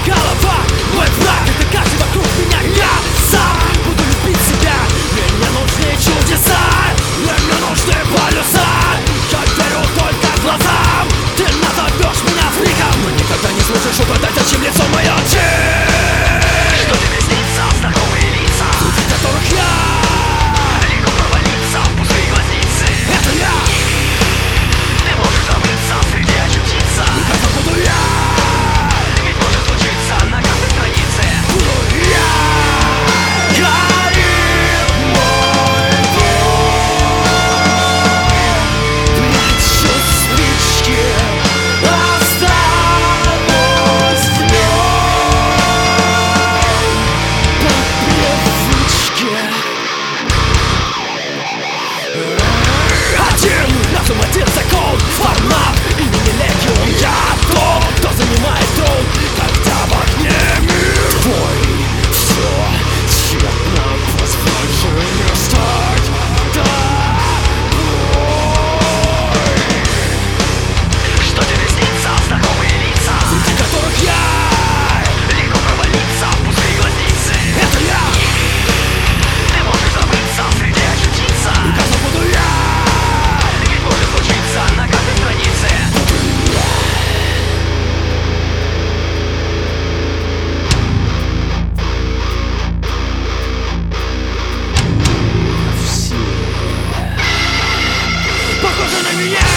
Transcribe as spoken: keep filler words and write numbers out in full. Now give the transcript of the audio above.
голова, мой враг, это каждый вокруг меня. Я сам буду любить себя. Мне не нужны чудеса, мне не нужны полюса. Я верю только глазам. Ты назовешь меня фриком, но никогда не слышишь угадать, зачем лицо мое. Что тебе снится, знакомые лица, Среди которых я легко провалиться в пустые глазницы. это я. Ты можешь забыться, среди очутиться. Когда буду я, Ведь может случиться на каждой странице. буду я. Горит мой дом, прячу спички, останусь в нем по привычке. Один разум, один закон, формат имени легион. Я тот, кто занимает трон, когда в огне мир твой. Все тщетно, позволь же не стать тобой. Что тебе снится, знакомые лица, Среди которых я легко провалиться в пустые глазницы. это я. Ты можешь забыться, среди очутиться. Когда буду я, Ведь может случиться на каждой странице. все похожи на меня.